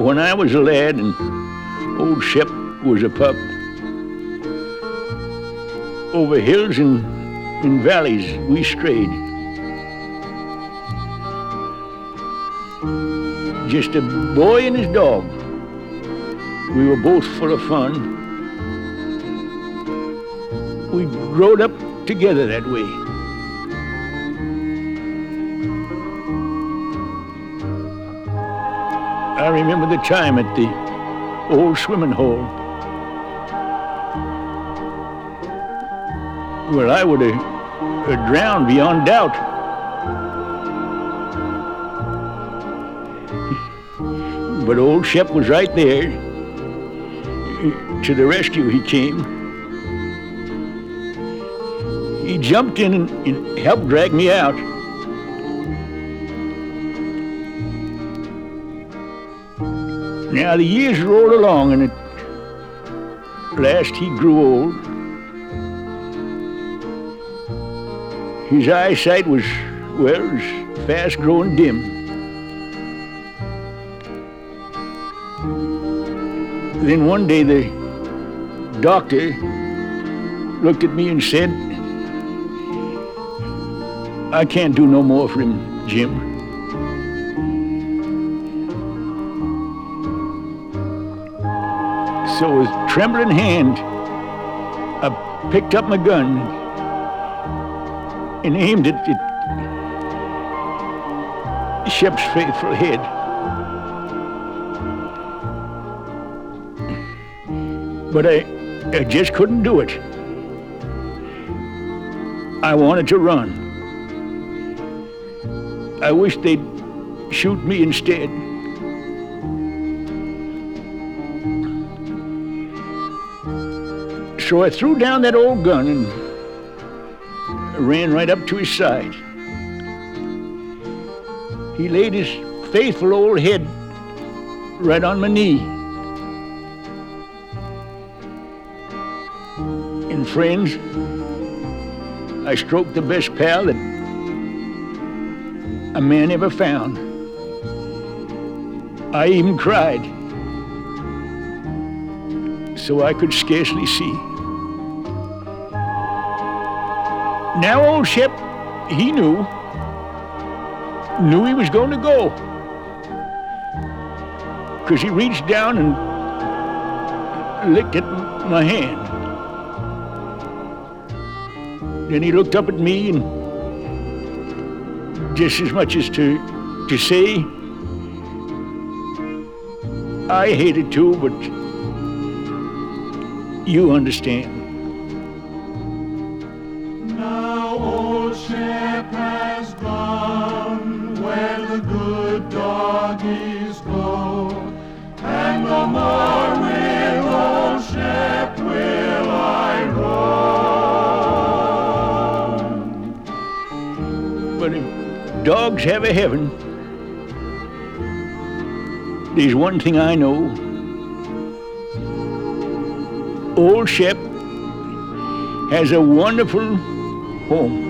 When I was a lad and old Shep was a pup, over hills and valleys we strayed. Just a boy and his dog. We were both full of fun. We growed up together that way. I remember the time at the old swimming hole. Well, I would have drowned beyond doubt. But old Shep was right there. To the rescue he came. He jumped in and helped drag me out. Now the years rolled along, and at last he grew old. His eyesight was fast growing dim. Then one day the doctor looked at me and said, "I can't do no more for him, Jim." So with trembling hand, I picked up my gun and aimed it at Shep's faithful head. But I just couldn't do it. I wanted to run. I wish they'd shoot me instead. So I threw down that old gun and ran right up to his side. He laid his faithful old head right on my knee. And friends, I stroked the best pal that a man ever found. I even cried, so I could scarcely see. Now old Shep, he knew he was going to go, because he reached down and licked at my hand. Then he looked up at me, and just as much as to say, I hate it too, but you understand. Now old Shep has gone where the good doggies go, and no more with old Shep will I roam. But if dogs have a heaven, there's one thing I know. Old Shep has a wonderful home.